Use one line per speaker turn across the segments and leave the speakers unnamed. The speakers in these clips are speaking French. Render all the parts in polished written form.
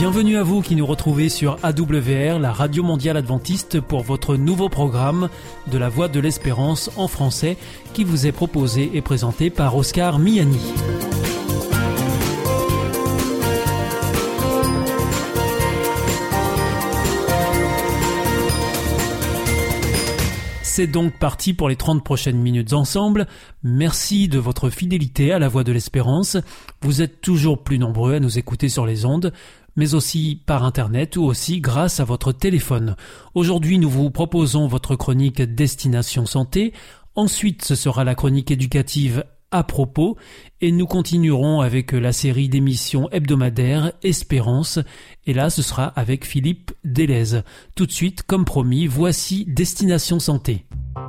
Bienvenue à vous qui nous retrouvez sur AWR, la Radio Mondiale Adventiste, pour votre nouveau programme de la Voix de l'Espérance en français qui vous est proposé et présenté par Oscar Miani. C'est donc parti pour les 30 prochaines minutes ensemble. Merci de votre fidélité à la Voix de l'Espérance. Vous êtes toujours plus nombreux à nous écouter sur les ondes, mais aussi par Internet ou aussi grâce à votre téléphone. Aujourd'hui, nous vous proposons votre chronique Destination Santé. Ensuite, ce sera la chronique éducative À propos, et nous continuerons avec la série d'émissions hebdomadaires Espérance, et là ce sera avec Philippe Delez. Tout de suite, comme promis, voici Destination Santé.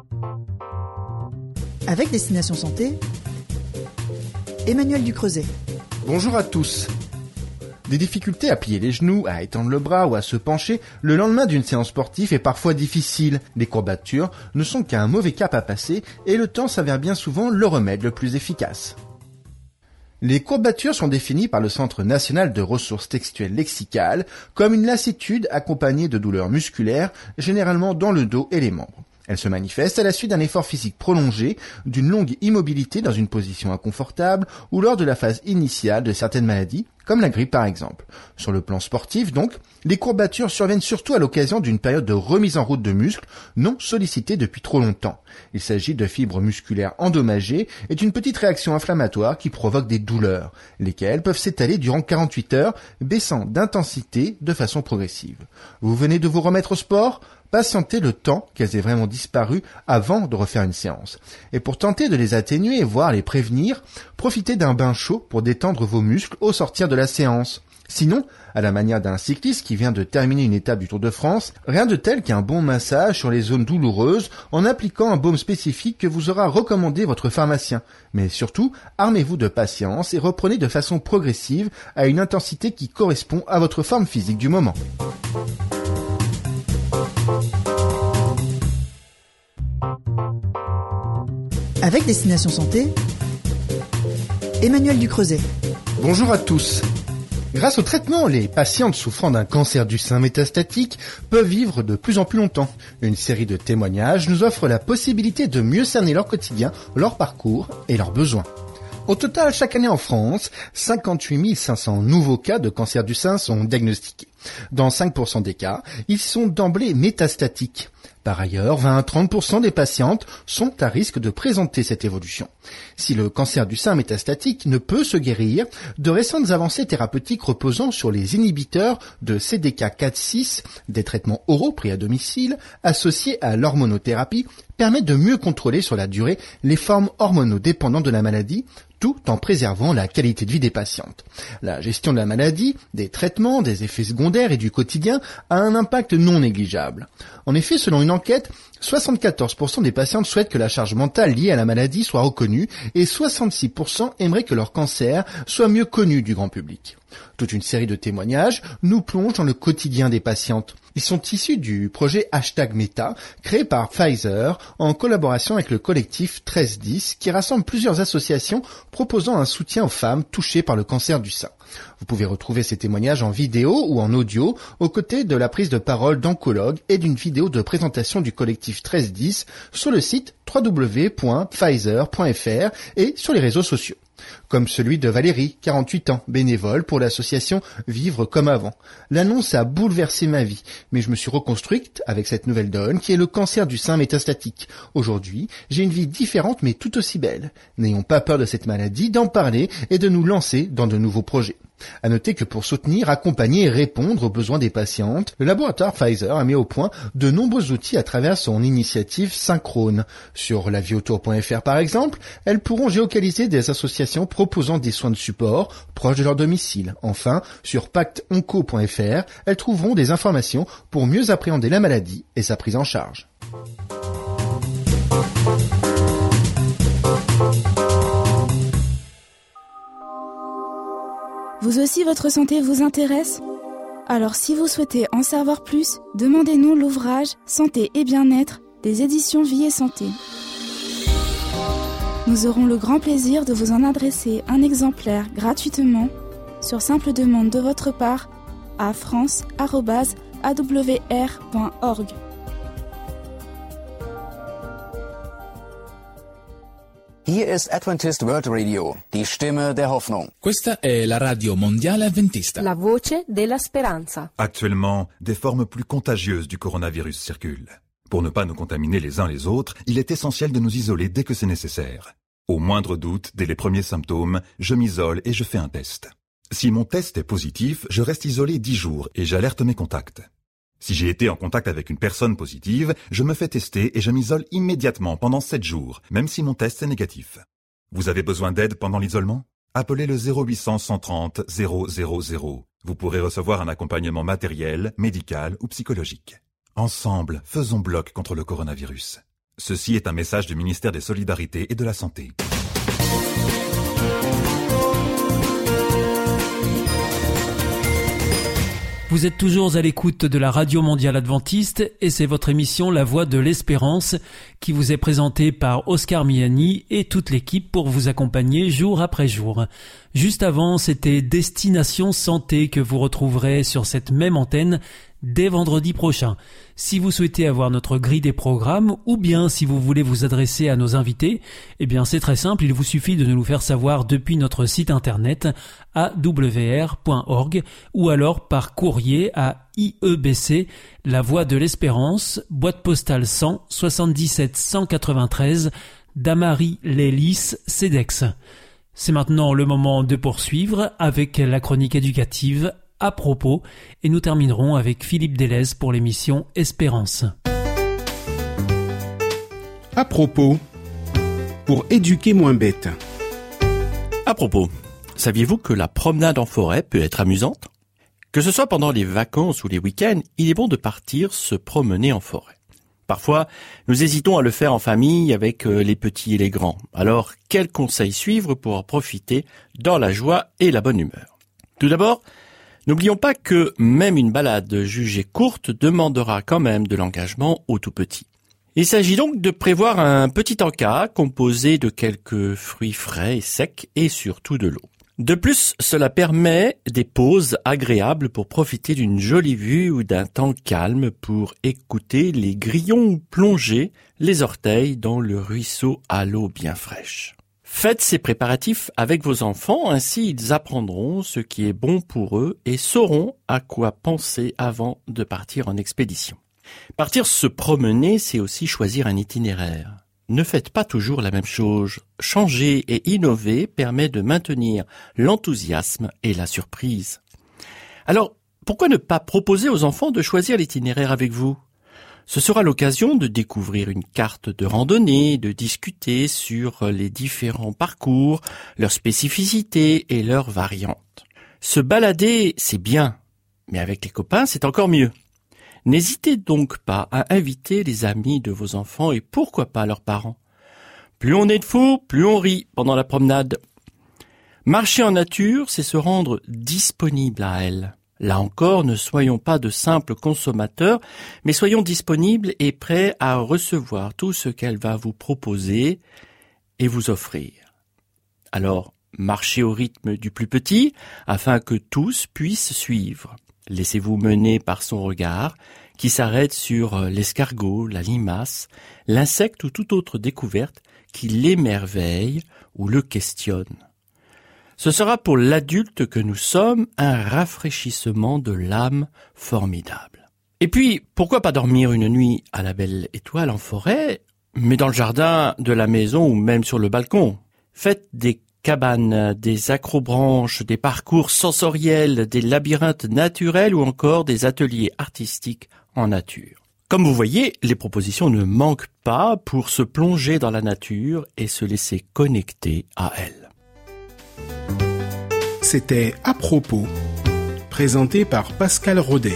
Avec Destination Santé, Emmanuel Ducreuset.
Bonjour à tous. Des difficultés à plier les genoux, à étendre le bras ou à se pencher le lendemain d'une séance sportive est parfois difficile. Les courbatures ne sont qu'un mauvais cap à passer et le temps s'avère bien souvent le remède le plus efficace. Les courbatures sont définies par le Centre national de ressources textuelles lexicales comme une lassitude accompagnée de douleurs musculaires, généralement dans le dos et les membres. Elle se manifeste à la suite d'un effort physique prolongé, d'une longue immobilité dans une position inconfortable ou lors de la phase initiale de certaines maladies, comme la grippe par exemple. Sur le plan sportif donc, les courbatures surviennent surtout à l'occasion d'une période de remise en route de muscles non sollicitée depuis trop longtemps. Il s'agit de fibres musculaires endommagées et d'une petite réaction inflammatoire qui provoque des douleurs, lesquelles peuvent s'étaler durant 48 heures, baissant d'intensité de façon progressive. Vous venez de vous remettre au sport ? Patientez le temps qu'elles aient vraiment disparu avant de refaire une séance. Et pour tenter de les atténuer, voire les prévenir, profitez d'un bain chaud pour détendre vos muscles au sortir de la séance. Sinon, à la manière d'un cycliste qui vient de terminer une étape du Tour de France, rien de tel qu'un bon massage sur les zones douloureuses en appliquant un baume spécifique que vous aura recommandé votre pharmacien. Mais surtout, armez-vous de patience et reprenez de façon progressive à une intensité qui correspond à votre forme physique du moment.
Avec Destination Santé, Emmanuel Ducreuset.
Bonjour à tous. Grâce au traitement, les patientes souffrant d'un cancer du sein métastatique peuvent vivre de plus en plus longtemps. Une série de témoignages nous offre la possibilité de mieux cerner leur quotidien, leur parcours et leurs besoins. Au total, chaque année en France, 58 500 nouveaux cas de cancer du sein sont diagnostiqués. Dans 5% des cas, ils sont d'emblée métastatiques. Par ailleurs, 20 à 30% des patientes sont à risque de présenter cette évolution. Si le cancer du sein métastatique ne peut se guérir, de récentes avancées thérapeutiques reposant sur les inhibiteurs de CDK4/6, des traitements oraux pris à domicile, associés à l'hormonothérapie, permettent de mieux contrôler sur la durée les formes hormonodépendantes de la maladie, tout en préservant la qualité de vie des patientes. La gestion de la maladie, des traitements, des effets secondaires et du quotidien a un impact non négligeable. En effet, selon une enquête, 74% des patientes souhaitent que la charge mentale liée à la maladie soit reconnue et 66% aimeraient que leur cancer soit mieux connu du grand public. Toute une série de témoignages nous plonge dans le quotidien des patientes. Ils sont issus du projet #Meta, créé par Pfizer en collaboration avec le collectif 1310 qui rassemble plusieurs associations proposant un soutien aux femmes touchées par le cancer du sein. Vous pouvez retrouver ces témoignages en vidéo ou en audio aux côtés de la prise de parole d'oncologues et d'une vidéo de présentation du collectif 1310 sur le site www.pfizer.fr et sur les réseaux sociaux. Comme celui de Valérie, 48 ans, bénévole pour l'association Vivre comme avant. L'annonce a bouleversé ma vie, mais je me suis reconstruite avec cette nouvelle donne qui est le cancer du sein métastatique. Aujourd'hui, j'ai une vie différente mais tout aussi belle. N'ayons pas peur de cette maladie, d'en parler et de nous lancer dans de nouveaux projets. À noter que pour soutenir, accompagner et répondre aux besoins des patientes, le laboratoire Pfizer a mis au point de nombreux outils à travers son initiative Synchrone. Sur lavieautour.fr par exemple, elles pourront géolocaliser des associations proposant des soins de support proches de leur domicile. Enfin, sur pactonco.fr, elles trouveront des informations pour mieux appréhender la maladie et sa prise en charge.
Vous aussi, votre santé vous intéresse ? Alors si vous souhaitez en savoir plus, demandez-nous l'ouvrage Santé et bien-être des éditions Vie et Santé. Nous aurons le grand plaisir de vous en adresser un exemplaire gratuitement, sur simple demande de votre part, à france@awr.org.
Hier ist Adventist World Radio, die Stimme der Hoffnung.
Questa è la radio mondiale adventista.
La voce della speranza.
Actuellement, des formes plus contagieuses du coronavirus circulent. Pour ne pas nous contaminer les uns les autres, il est essentiel de nous isoler dès que c'est nécessaire. Au moindre doute, dès les premiers symptômes, je m'isole et je fais un test. Si mon test est positif, je reste isolé 10 jours et j'alerte mes contacts. Si j'ai été en contact avec une personne positive, je me fais tester et je m'isole immédiatement pendant 7 jours, même si mon test est négatif. Vous avez besoin d'aide pendant l'isolement ? Appelez le 0800 130 000. Vous pourrez recevoir un accompagnement matériel, médical ou psychologique. Ensemble, faisons bloc contre le coronavirus. Ceci est un message du ministère des Solidarités et de la Santé.
Vous êtes toujours à l'écoute de la Radio Mondiale Adventiste et c'est votre émission La Voix de l'Espérance qui vous est présentée par Oscar Miani et toute l'équipe pour vous accompagner jour après jour. Juste avant, c'était Destination Santé que vous retrouverez sur cette même antenne dès vendredi prochain. Si vous souhaitez avoir notre grille des programmes ou bien si vous voulez vous adresser à nos invités, eh bien c'est très simple, il vous suffit de nous le faire savoir depuis notre site internet awr.org ou alors par courrier à IEBC, La Voix de l'Espérance, boîte postale 100 77 193, Damary-les-Lys, CEDEX. C'est maintenant le moment de poursuivre avec la chronique éducative À propos, et nous terminerons avec Philippe Delez pour l'émission Espérance.
À propos, pour éduquer moins bête.
À propos, saviez-vous que la promenade en forêt peut être amusante ? Que ce soit pendant les vacances ou les week-ends, il est bon de partir se promener en forêt. Parfois, nous hésitons à le faire en famille avec les petits et les grands. Alors, quels conseils suivre pour en profiter dans la joie et la bonne humeur ? Tout d'abord, n'oublions pas que même une balade jugée courte demandera quand même de l'engagement au tout petit. Il s'agit donc de prévoir un petit encas composé de quelques fruits frais et secs et surtout de l'eau. De plus, cela permet des pauses agréables pour profiter d'une jolie vue ou d'un temps calme pour écouter les grillons ou plonger les orteils dans le ruisseau à l'eau bien fraîche. Faites ces préparatifs avec vos enfants, ainsi ils apprendront ce qui est bon pour eux et sauront à quoi penser avant de partir en expédition. Partir se promener, c'est aussi choisir un itinéraire. Ne faites pas toujours la même chose. Changer et innover permet de maintenir l'enthousiasme et la surprise. Alors, pourquoi ne pas proposer aux enfants de choisir l'itinéraire avec vous ? Ce sera l'occasion de découvrir une carte de randonnée, de discuter sur les différents parcours, leurs spécificités et leurs variantes. Se balader, c'est bien, mais avec les copains, c'est encore mieux. N'hésitez donc pas à inviter les amis de vos enfants et pourquoi pas leurs parents. Plus on est de fous, plus on rit pendant la promenade. Marcher en nature, c'est se rendre disponible à elle. Là encore, ne soyons pas de simples consommateurs, mais soyons disponibles et prêts à recevoir tout ce qu'elle va vous proposer et vous offrir. Alors, marchez au rythme du plus petit, afin que tous puissent suivre. Laissez-vous mener par son regard, qui s'arrête sur l'escargot, la limace, l'insecte ou toute autre découverte qui l'émerveille ou le questionne. Ce sera pour l'adulte que nous sommes un rafraîchissement de l'âme formidable. Et puis, pourquoi pas dormir une nuit à la belle étoile en forêt, mais dans le jardin de la maison ou même sur le balcon. Faites des cabanes, des acrobranches, des parcours sensoriels, des labyrinthes naturels ou encore des ateliers artistiques en nature. Comme vous voyez, les propositions ne manquent pas pour se plonger dans la nature et se laisser connecter à elle.
C'était À propos, présenté par Pascal Rodet.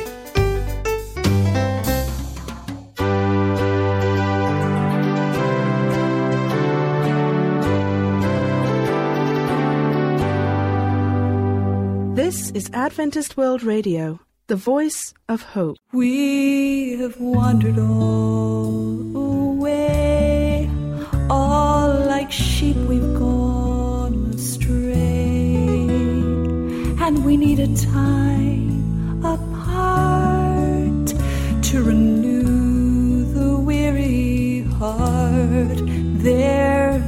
This is Adventist World Radio, the voice of hope.
We have wandered all away, all like sheep we've gone astray, and we need a time, a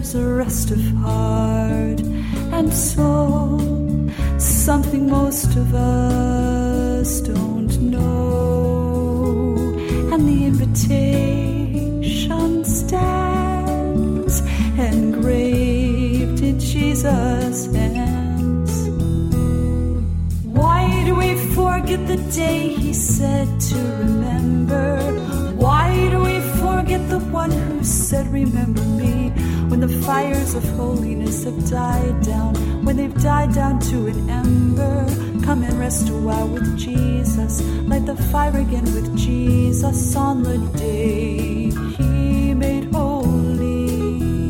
deserves a rest of heart and soul, something most of us don't know. And the invitation stands engraved in Jesus' hands. Why do we forget the day he said to remember? Why do we forget the one who said remember me? When the fires of holiness have died down, when they've died down to an ember, come and rest a while with Jesus, light the fire again with Jesus on the day he made holy.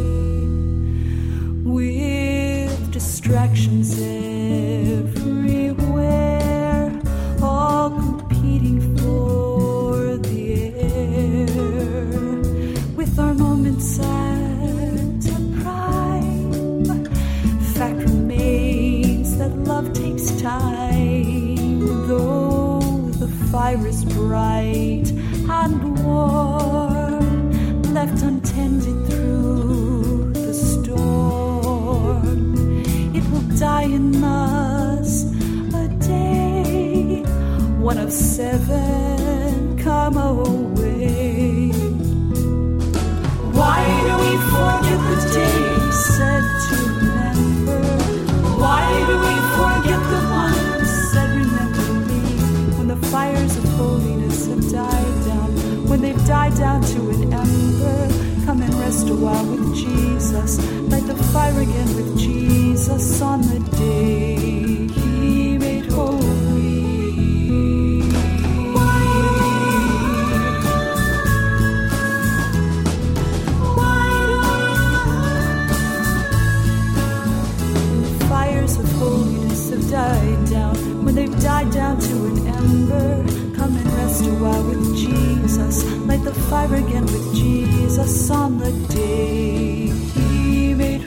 With distractions everywhere, all competing for the air, with our moments at a prime, fact remains that love takes time, though the fire is bright and warm, left untended through the storm, it will die in us a day, one of 7 come away. Why do we forget the day he said to remember? Why do we forget the one who said remember me? When the fires of holiness have died down, when they've died down to an ember, come and rest a while with Jesus, light the fire again with Jesus on the day he made holy. Died down, when they've died down to an ember, come and rest a while with Jesus, light the fire again with Jesus on the day he made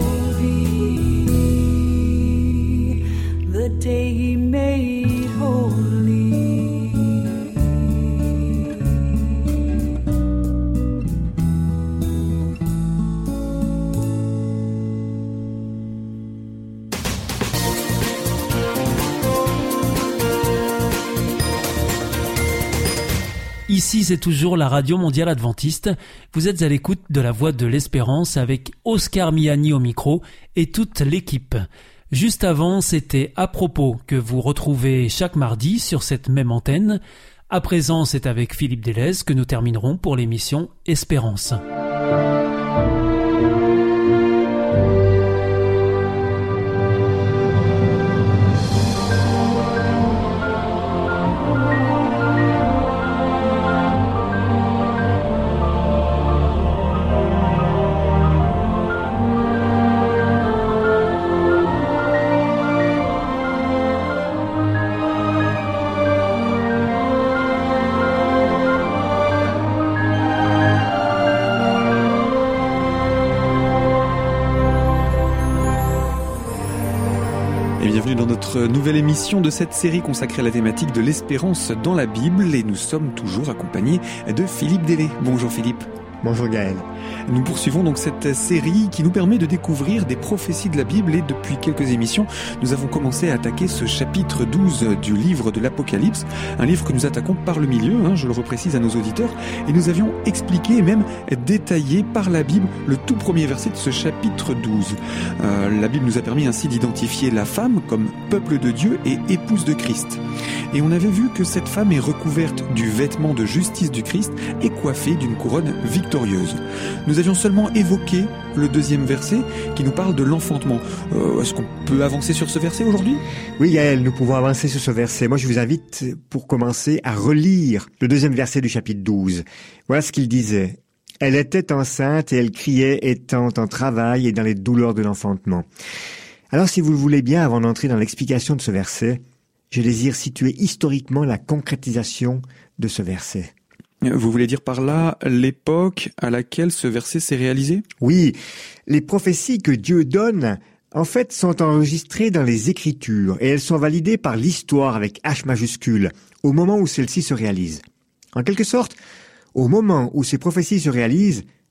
holy, the day he made holy.
Ici, c'est toujours la Radio Mondiale Adventiste. Vous êtes à l'écoute de la Voix de l'Espérance avec Oscar Miani au micro et toute l'équipe. Juste avant, c'était À propos que vous retrouvez chaque mardi sur cette même antenne. À présent, c'est avec Philippe Delez que nous terminerons pour l'émission Espérance.
Nouvelle émission de cette série consacrée à la thématique de l'espérance dans la Bible, et nous sommes toujours accompagnés de Philippe Delez. Bonjour Philippe.
Bonjour Gaël.
Nous poursuivons donc cette série qui nous permet de découvrir des prophéties de la Bible, et depuis quelques émissions, nous avons commencé à attaquer ce chapitre 12 du livre de l'Apocalypse, un livre que nous attaquons par le milieu, je le reprécise à nos auditeurs, et nous avions expliqué et même détaillé par la Bible le tout premier verset de ce chapitre 12. La Bible nous a permis ainsi d'identifier la femme comme peuple de Dieu et épouse de Christ. Et on avait vu que cette femme est recouverte du vêtement de justice du Christ et coiffée d'une couronne victorieuse. Nous avions seulement évoqué le deuxième verset qui nous parle de l'enfantement. Est-ce qu'on peut avancer sur ce verset aujourd'hui ?
Oui Gaël, nous pouvons avancer sur ce verset. Moi je vous invite pour commencer à relire le deuxième verset du chapitre 12. Voilà ce qu'il disait. Elle était enceinte et elle criait étant en travail et dans les douleurs de l'enfantement. Alors si vous le voulez bien, avant d'entrer dans l'explication de ce verset, je désire situer historiquement la concrétisation de ce verset.
Vous voulez dire par là l'époque à laquelle ce verset s'est réalisé ?
Oui, les prophéties que Dieu donne, en fait, sont enregistrées dans les Écritures et elles sont validées par l'histoire avec H majuscule, au moment où celle-ci se réalise. En quelque sorte, au moment où ces prophéties se réalisent,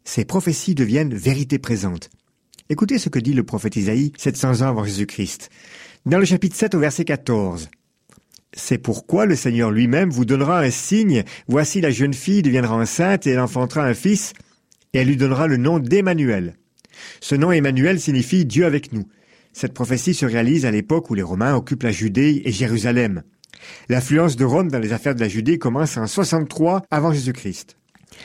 ces prophéties deviennent vérité présente. Écoutez ce que dit le prophète Isaïe 700 ans avant Jésus-Christ. Dans le chapitre 7 au verset 14. « C'est pourquoi le Seigneur lui-même vous donnera un signe. Voici la jeune fille deviendra enceinte et elle enfantera un fils et elle lui donnera le nom d'Emmanuel. Ce nom Emmanuel signifie Dieu avec nous. Cette prophétie se réalise à l'époque où les Romains occupent la Judée et Jérusalem. L'influence de Rome dans les affaires de la Judée commence en 63 avant Jésus-Christ.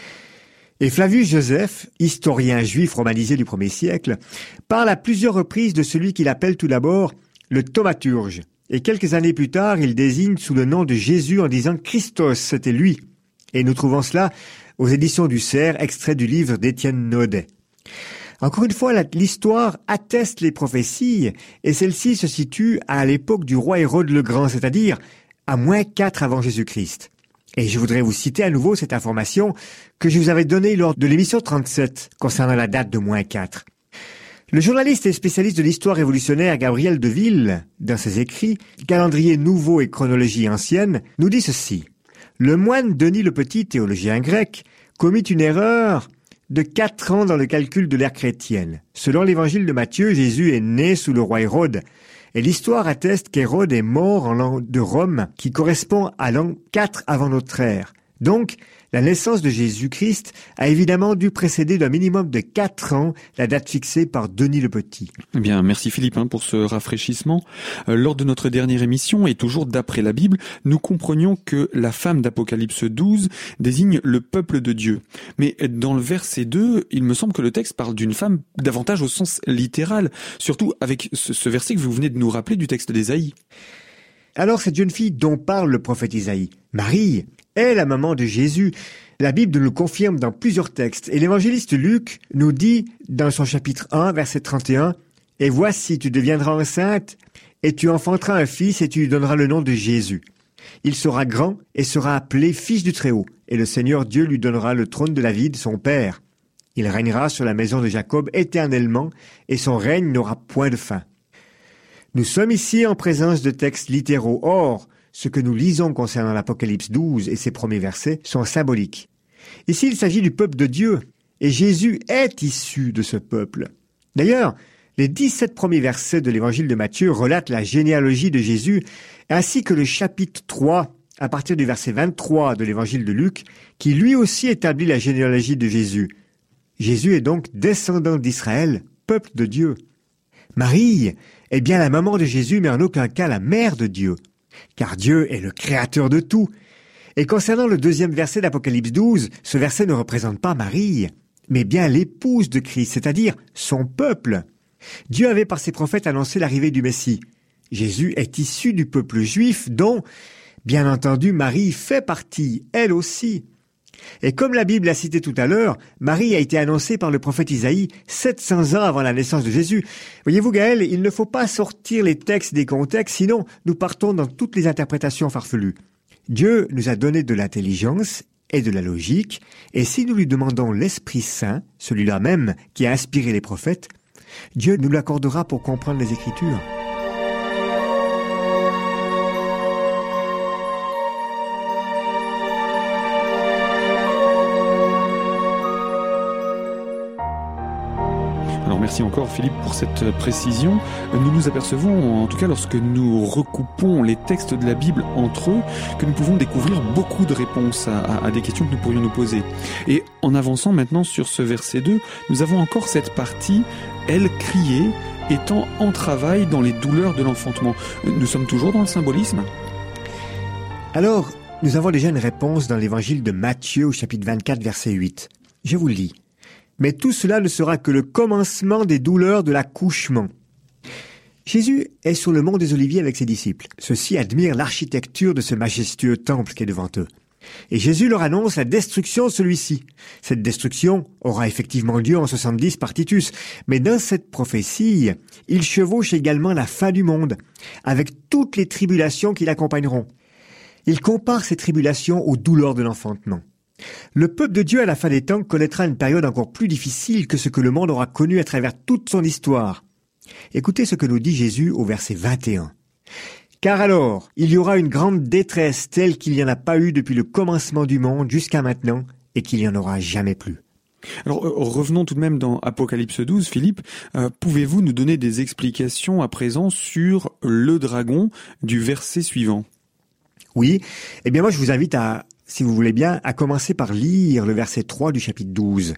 Et Flavius Joseph, historien juif romanisé du 1er siècle, parle à plusieurs reprises de celui qu'il appelle tout d'abord le thaumaturge. Et quelques années plus tard, il désigne sous le nom de Jésus en disant Christos, c'était lui. Et nous trouvons cela aux éditions du Cerf, extrait du livre d'Étienne Naudet. Encore une fois, l'histoire atteste les prophéties, et celle-ci se situe à l'époque du roi Hérode le Grand, c'est-à-dire à -4 avant Jésus-Christ. Et je voudrais vous citer à nouveau cette information que je vous avais donnée lors de l'émission 37 concernant la date de -4. Le journaliste et spécialiste de l'histoire révolutionnaire Gabriel Deville, dans ses écrits « Calendrier nouveau et chronologie ancienne », nous dit ceci. Le moine Denis le Petit, théologien grec, commit une erreur de 4 ans dans le calcul de l'ère chrétienne. Selon l'évangile de Matthieu, Jésus est né sous le roi Hérode. Et l'histoire atteste qu'Hérode est mort en l'an de Rome, qui correspond à l'an 4 avant notre ère. Donc, la naissance de Jésus-Christ a évidemment dû précéder d'un minimum de 4 ans la date fixée par Denis le Petit.
Eh bien, merci Philippe pour ce rafraîchissement. Lors de notre dernière émission, et toujours d'après la Bible, nous comprenions que la femme d'Apocalypse 12 désigne le peuple de Dieu. Mais dans le verset 2, il me semble que le texte parle d'une femme davantage au sens littéral, surtout avec ce verset que vous venez de nous rappeler du texte d'Ésaïe.
Alors cette jeune fille dont parle le prophète Isaïe, Marie, est la maman de Jésus. La Bible nous le confirme dans plusieurs textes. Et l'évangéliste Luc nous dit dans son chapitre 1, verset 31, « Et voici, tu deviendras enceinte, et tu enfanteras un fils, et tu lui donneras le nom de Jésus. Il sera grand, et sera appelé Fils du Très-Haut, et le Seigneur Dieu lui donnera le trône de David, son père. Il régnera sur la maison de Jacob éternellement, et son règne n'aura point de fin. » Nous sommes ici en présence de textes littéraux. Or, ce que nous lisons concernant l'Apocalypse 12 et ses premiers versets sont symboliques. Ici, il s'agit du peuple de Dieu, et Jésus est issu de ce peuple. D'ailleurs, les 17 premiers versets de l'évangile de Matthieu relatent la généalogie de Jésus, ainsi que le chapitre 3, à partir du verset 23 de l'évangile de Luc, qui lui aussi établit la généalogie de Jésus. Jésus est donc descendant d'Israël, peuple de Dieu. Marie est bien la maman de Jésus, mais en aucun cas la mère de Dieu. Car Dieu est le créateur de tout. Et concernant le 2e verset d'Apocalypse 12, ce verset ne représente pas Marie, mais bien l'épouse de Christ, c'est-à-dire son peuple. Dieu avait par ses prophètes annoncé l'arrivée du Messie. Jésus est issu du peuple juif dont, bien entendu, Marie fait partie, elle aussi. Et comme la Bible l'a cité tout à l'heure, Marie a été annoncée par le prophète Isaïe 700 ans avant la naissance de Jésus. Voyez-vous Gaël, il ne faut pas sortir les textes des contextes, sinon nous partons dans toutes les interprétations farfelues. Dieu nous a donné de l'intelligence et de la logique, et si nous lui demandons l'Esprit Saint, celui-là même qui a inspiré les prophètes, Dieu nous l'accordera pour comprendre les Écritures.
Merci encore Philippe pour cette précision. Nous nous apercevons, en tout cas lorsque nous recoupons les textes de la Bible entre eux, que nous pouvons découvrir beaucoup de réponses à des questions que nous pourrions nous poser. Et en avançant maintenant sur ce verset 2, nous avons encore cette partie « Elle criait, étant en travail dans les douleurs de l'enfantement ». Nous sommes toujours dans le symbolisme ?
Alors, nous avons déjà une réponse dans l'évangile de Matthieu au chapitre 24, verset 8. Je vous le lis. Mais tout cela ne sera que le commencement des douleurs de l'accouchement. Jésus est sur le mont des Oliviers avec ses disciples. Ceux-ci admirent l'architecture de ce majestueux temple qui est devant eux. Et Jésus leur annonce la destruction de celui-ci. Cette destruction aura effectivement lieu en 70 par Titus. Mais dans cette prophétie, il chevauche également la fin du monde, avec toutes les tribulations qui l'accompagneront. Il compare ces tribulations aux douleurs de l'enfantement. Le peuple de Dieu à la fin des temps connaîtra une période encore plus difficile que ce que le monde aura connu à travers toute son histoire. Écoutez ce que nous dit Jésus au verset 21. « Car alors, il y aura une grande détresse telle qu'il n'y en a pas eu depuis le commencement du monde jusqu'à maintenant et qu'il n'y en aura jamais plus.
Alors revenons tout de même dans Apocalypse 12, Philippe. Pouvez-vous nous donner des explications à présent sur le dragon du verset suivant?
Oui, eh bien moi je vous invite à, si vous voulez bien, à commencer par lire le verset 3 du chapitre 12.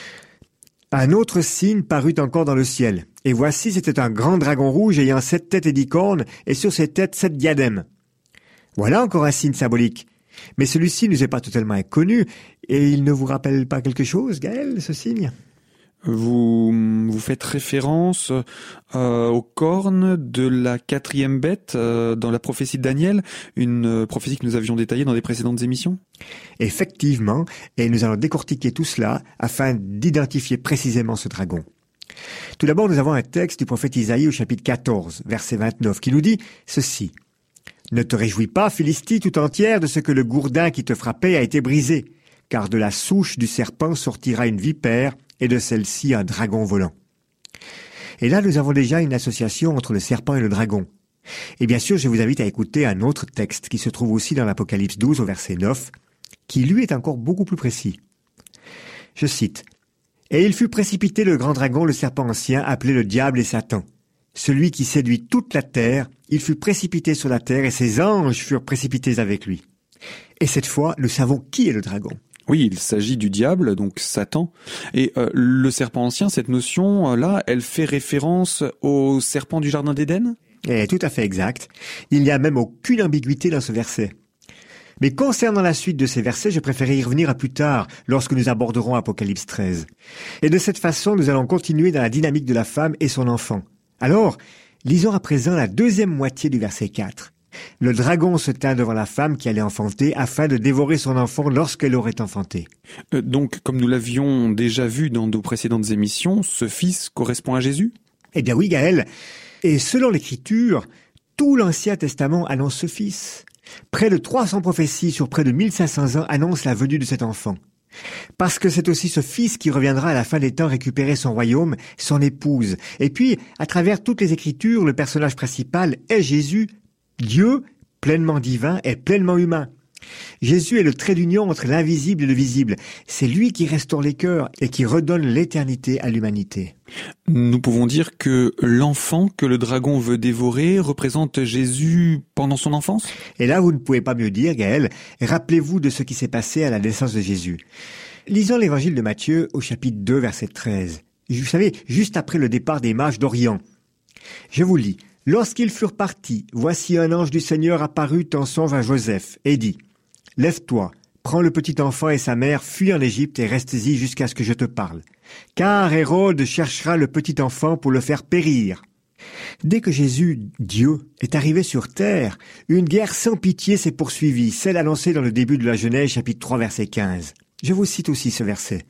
Un autre signe parut encore dans le ciel, et voici c'était un grand dragon rouge ayant 7 têtes et 10 cornes, et sur ses têtes 7 diadèmes. Voilà encore un signe symbolique. Mais celui-ci ne nous est pas totalement inconnu, et il ne vous rappelle pas quelque chose, Gaël, ce signe?
Vous faites référence aux cornes de la 4e bête dans la prophétie de Daniel, une prophétie que nous avions détaillée dans les précédentes émissions?
Effectivement, et nous allons décortiquer tout cela afin d'identifier précisément ce dragon. Tout d'abord, nous avons un texte du prophète Isaïe au chapitre 14, verset 29, qui nous dit ceci. « Ne te réjouis pas, Philistie tout entière, de ce que le gourdin qui te frappait a été brisé, car de la souche du serpent sortira une vipère, et de celle-ci un dragon volant. » Et là, nous avons déjà une association entre le serpent et le dragon. Et bien sûr, je vous invite à écouter un autre texte qui se trouve aussi dans l'Apocalypse 12 au verset 9, qui lui est encore beaucoup plus précis. Je cite. « Et il fut précipité le grand dragon, le serpent ancien, appelé le diable et Satan. Celui qui séduit toute la terre, il fut précipité sur la terre et ses anges furent précipités avec lui. » Et cette fois, nous savons qui est le dragon.
Oui, il s'agit du diable, donc Satan. Et le serpent ancien, cette notion-là, elle fait référence au serpent du Jardin d'Éden?
Tout à fait exact. Il n'y a même aucune ambiguïté dans ce verset. Mais concernant la suite de ces versets, je préférais y revenir à plus tard, lorsque nous aborderons Apocalypse 13. Et de cette façon, nous allons continuer dans la dynamique de la femme et son enfant. Alors, lisons à présent la deuxième moitié du verset 4. Le dragon se tint devant la femme qui allait enfanter afin de dévorer son enfant lorsqu'elle aurait enfanté.
Donc, comme nous l'avions déjà vu dans nos précédentes émissions, ce fils correspond à Jésus?
Eh bien oui, Gaël. Et selon l'Écriture, tout l'Ancien Testament annonce ce fils. Près de 300 prophéties sur près de 1500 ans annoncent la venue de cet enfant. Parce que c'est aussi ce fils qui reviendra à la fin des temps récupérer son royaume, son épouse. Et puis, à travers toutes les Écritures, le personnage principal est Jésus, Dieu, pleinement divin et pleinement humain. Jésus est le trait d'union entre l'invisible et le visible. C'est lui qui restaure les cœurs et qui redonne l'éternité à l'humanité.
Nous pouvons dire que l'enfant que le dragon veut dévorer représente Jésus pendant son enfance?
Et là, vous ne pouvez pas mieux dire, Gaël. Rappelez-vous de ce qui s'est passé à la naissance de Jésus. Lisons l'évangile de Matthieu au chapitre 2, verset 13. Vous savez, juste après le départ des mages d'Orient. Je vous lis. « Lorsqu'ils furent partis, voici un ange du Seigneur apparut en songe à Joseph et dit « Lève-toi, prends le petit enfant et sa mère, fuis en Égypte et reste-y jusqu'à ce que je te parle. Car Hérode cherchera le petit enfant pour le faire périr. » Dès que Jésus, Dieu, est arrivé sur terre, une guerre sans pitié s'est poursuivie, celle annoncée dans le début de la Genèse, chapitre 3, verset 15. Je vous cite aussi ce verset.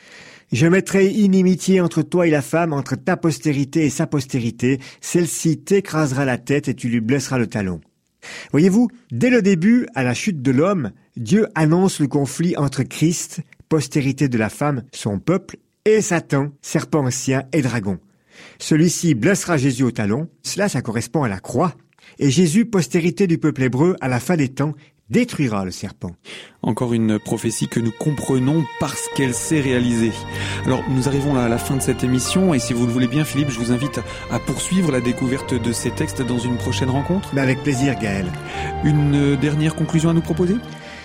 « Je mettrai inimitié entre toi et la femme, entre ta postérité et sa postérité. Celle-ci t'écrasera la tête et tu lui blesseras le talon. » Voyez-vous, dès le début, à la chute de l'homme, Dieu annonce le conflit entre Christ, postérité de la femme, son peuple, et Satan, serpent ancien et dragon. Celui-ci blessera Jésus au talon, cela ça correspond à la croix, et Jésus, postérité du peuple hébreu, à la fin des temps, détruira le serpent.
Encore une prophétie que nous comprenons parce qu'elle s'est réalisée. Alors, nous arrivons là à la fin de cette émission, et si vous le voulez bien, Philippe, je vous invite à poursuivre la découverte de ces textes dans une prochaine rencontre.
Mais avec plaisir, Gaël.
Une dernière conclusion à nous proposer?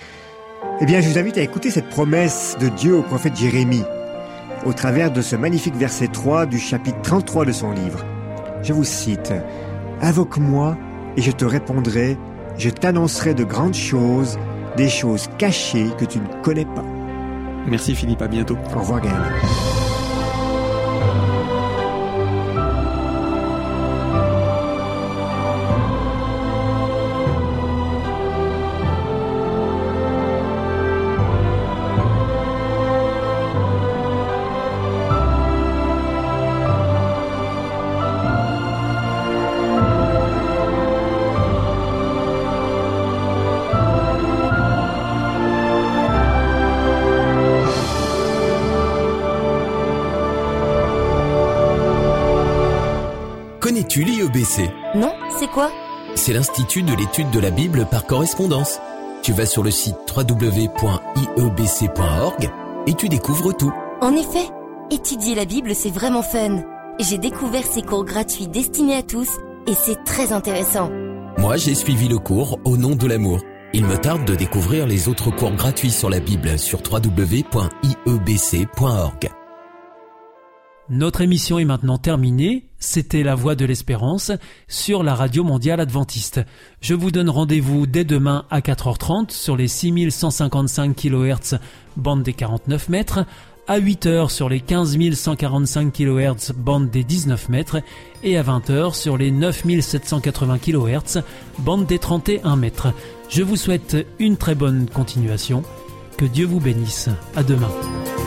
Eh bien, je vous invite à écouter cette promesse de Dieu au prophète Jérémie, au travers de ce magnifique verset 3 du chapitre 33 de son livre. Je vous cite. « Invoque-moi, et je te répondrai, je t'annoncerai de grandes choses, des choses cachées que tu ne connais pas. »
Merci Philippe, à bientôt.
Au revoir Gaël.
Connais-tu l'IEBC?
Non, c'est quoi?
C'est l'Institut de l'étude de la Bible par correspondance. Tu vas sur le site www.iebc.org et tu découvres tout.
En effet, étudier la Bible, c'est vraiment fun. J'ai découvert ces cours gratuits destinés à tous et c'est très intéressant.
Moi, j'ai suivi le cours Au nom de l'amour. Il me tarde de découvrir les autres cours gratuits sur la Bible sur www.iebc.org.
Notre émission est maintenant terminée. C'était La Voix de l'Espérance sur la Radio Mondiale Adventiste. Je vous donne rendez-vous dès demain à 4h30 sur les 6155 kHz bande des 49 mètres, à 8h sur les 15145 kHz bande des 19 mètres et à 20h sur les 9780 kHz bande des 31 mètres. Je vous souhaite une très bonne continuation. Que Dieu vous bénisse. À demain.